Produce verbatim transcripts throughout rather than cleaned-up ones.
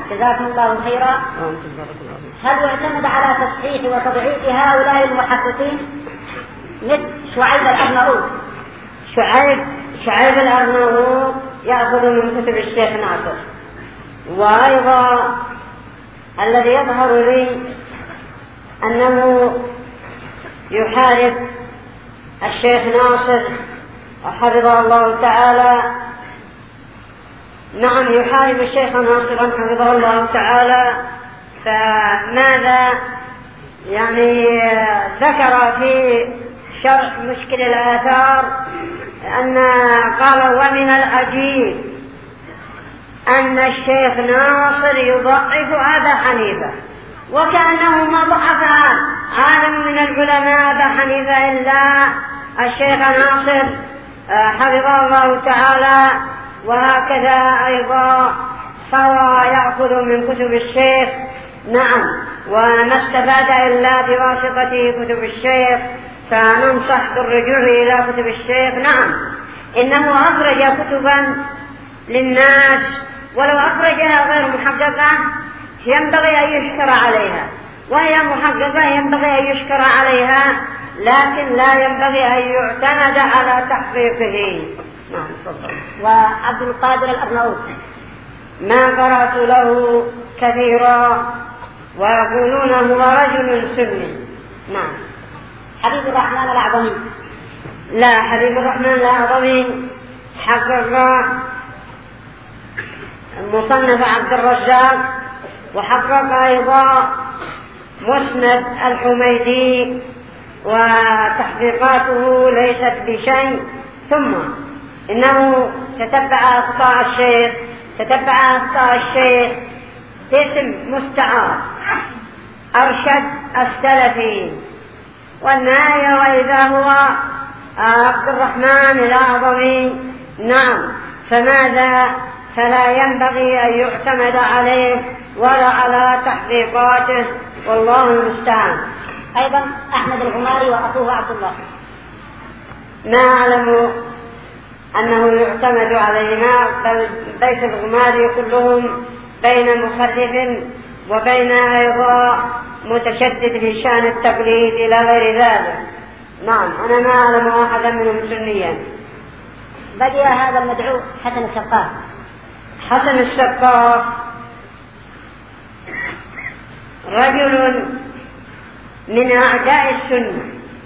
جزاكم الله خيرا. هل يعتمد على تصحيح وتضعيف هؤلاء المحققين مثل شعيب الأرناؤوط؟ شعيب شعيب الأرناؤوط يأخذ من كتب الشيخ ناصر. وأيضا الذي يظهر لي أنه يحارب الشيخ ناصر حفظه الله تعالى. نعم يحارب الشيخ ناصرا حفظه الله تعالى. فماذا يعني ذكر في شرح مشكل الآثار أن قال ومن العجيب أن الشيخ ناصر يضعف أبا حنيفة، وكأنه ما ضعف عالم من العلماء أبا حنيفة إلا الشيخ ناصر حفظه الله تعالى. وهكذا أيضا فهو يأخذ من كتب الشيخ. نعم وما استفاد إلا بواسطة كتب الشيخ، فننصح بالرجوع إلى كتب الشيخ. نعم إنه أخرج كتبا للناس، ولو أخرجها غير محققة ينبغي أن يشكر عليها، وهي محققة ينبغي أن يشكر عليها، لكن لا ينبغي أن يعتمد على تحقيقه. نعم تفضل. وعبد القادر الأرناؤوط ما قرأت له كثيرا ويقولون هو رجل سني. نعم. حبيب الرحمن الأعظمي؟ لا، حبيب الرحمن الأعظمي حقق مصنف عبد الرزاق، وحقق أيضا مسند الحميدي، وتحقيقاته ليست بشيء. ثم إنه تتبع أخطاء الشيخ تتبع أخطاء الشيخ باسم مستعار أرشد السلفي، والنهاية وإذا هو عبد الرحمن الأعظمي. نعم فماذا فلا ينبغي أن يعتمد عليه ولا على تحقيقاته، والله المستعان. أيضا أحمد الغماري وأخوه عبد الله، ما أعلم أنه يعتمد عليهما، بل بيت الغماري كلهم بين مخرف وبين أيضا متشدد في شأن التقليد إلى غير ذلك. نعم أنا ما أعلم أحدا منهم سنيا. بقي هذا المدعو حسن السقاف. حسن السقاف رجل من أعداء السنة،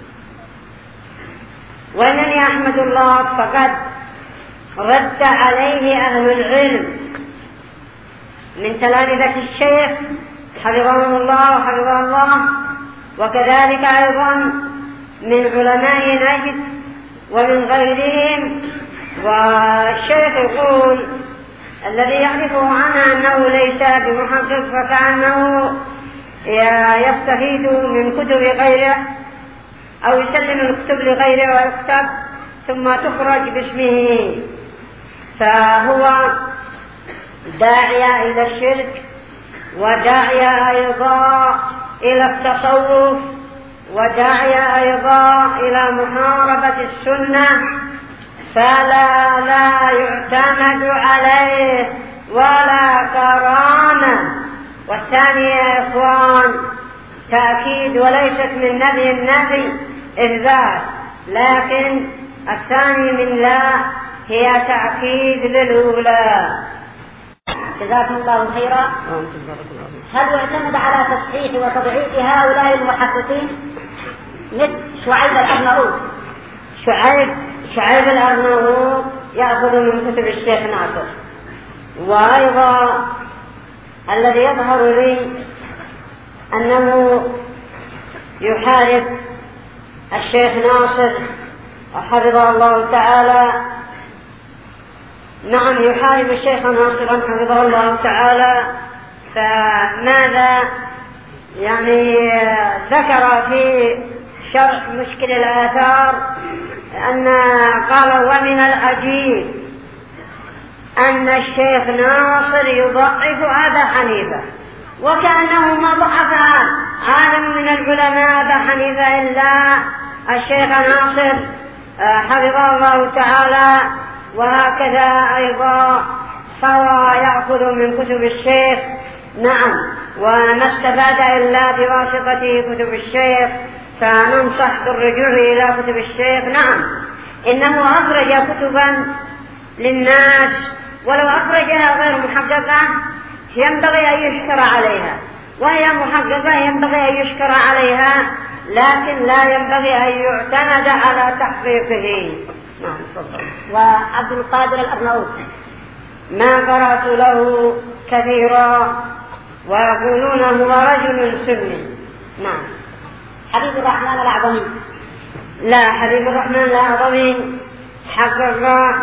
وإنني أحمد الله فقد رد عليه أهل العلم من تلامذة الشيخ حفظهم الله وحفظه الله، وكذلك أيضا من علماء نجد ومن غيرهم. والشيخ يقول الذي يعرفه عنه أنه ليس بمحقق، فكأنه يستفيد من كتب غيره أو يسلم الكتب لغيره ويكتب ثم تخرج باسمه، فهو داعية إلى الشرك، وداعية أيضا إلى التصوف، وداعية أيضا إلى محاربة السنة، فلا لا يعتمد عليه ولا كرامة. والثاني يا إخوان تأكيد، وليست من نبي النبي إثبات، لكن الثاني من لا هي تأكيد للأولى. جزاكم الله خيرا. هل يعتمد على تصحيح وتضعيف هؤلاء المحققين مثل شعيب الأرناؤوط؟ شعيب شعيب الأرناؤوط يأخذ من كتب الشيخ ناصر. وأيضا الذي يظهر لي أنه يحارب الشيخ ناصر حفظه الله تعالى. نعم يحارب الشيخ ناصرا حفظه الله تعالى. فماذا يعني ذكر في شرح مشكل الآثار أن قال ومن العجيب أن الشيخ ناصر يضعف أبا حنيفة، وكأنه ما ضعف عالم من العلماء أبا حنيفة إلا الشيخ ناصر حفظه الله تعالى. وهكذا أيضا فهو يأخذ من كتب الشيخ. نعم، وما استفاد إلا بواسطة كتب الشيخ، فننصح بالرجوع إلى كتب الشيخ. نعم، إنه أخرج كتبا للناس، ولو أخرجها غير محققة ينبغي أن يشكر عليها، وهي محققة ينبغي أن يشكر عليها، لكن لا ينبغي أن يعتمد على تحقيقه. نعم، تفضل. وعبد القادر الأرناؤوط ما قرأت له كثيرا، ويقولون هو رجل سني. نعم. حبيب الرحمن الأعظمي. لا، حبيب الرحمن الأعظمي حقق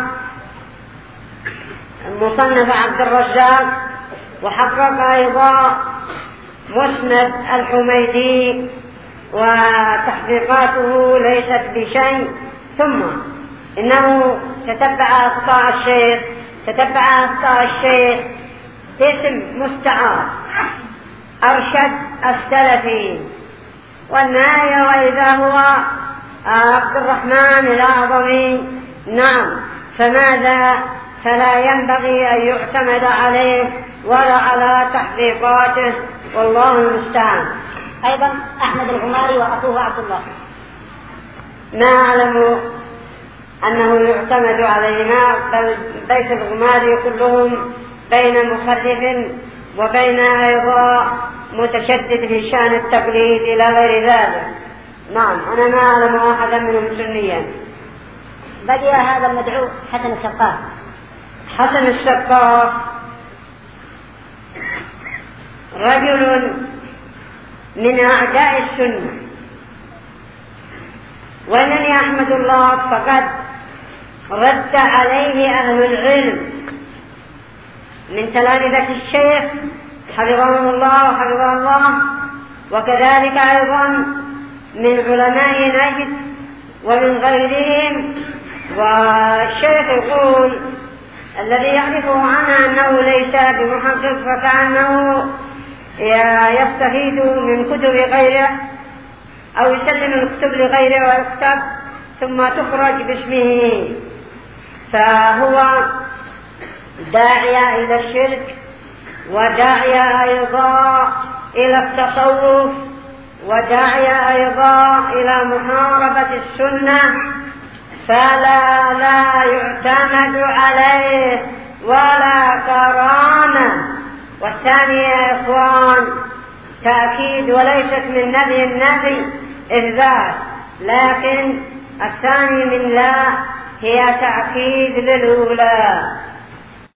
مصنف عبد الرزاق، وحقق أيضا مسند الحميدي، وتحقيقاته ليست بشيء. ثم إنه تتبع أخطاء الشيخ تتبع أخطاء الشيخ باسم مستعار أرشد السلفي، والنهاية وإذا هو عبد الرحمن الأعظمي. نعم، فماذا؟ فلا ينبغي أن يعتمد عليه ولا على تحقيقاته، والله المستعان. أيضا أحمد الغماري وأخوه عبد الله. ما أعلم أنه يعتمد عليهما، بل بيت الغماري كلهم بين مخرف وبين أيضا متشدد في شأن التقليد إلى غير ذلك. نعم، أنا ما أعلم أحدا منهم سنيا. بدأ هذا المدعو حسن السقاف. حسن السقاف رجل من أعداء السنة، وإنني أحمد الله فقد رد عليه أهل العلم من تلامذة الشيخ حفظهم الله وحفظه الله، وكذلك أيضا من علماء نجد ومن غيرهم. والشيخ يقول الذي يعرفه عنه أنه ليس بمحقق، فكأنه يستفيد من كتب غيره أو يسلم الكتب لغيره ويكتب ثم تخرج باسمه، فهو داعية إلى الشرك، وداعية أيضا إلى التصوف، وداعية أيضا إلى محاربة السنة، فلا لا يعتمد عليه ولا كرامة. والثاني يا إخوان تأكيد، وليست من نبي النبي إثبات، لكن الثاني من لا هي تأكيد للأولى.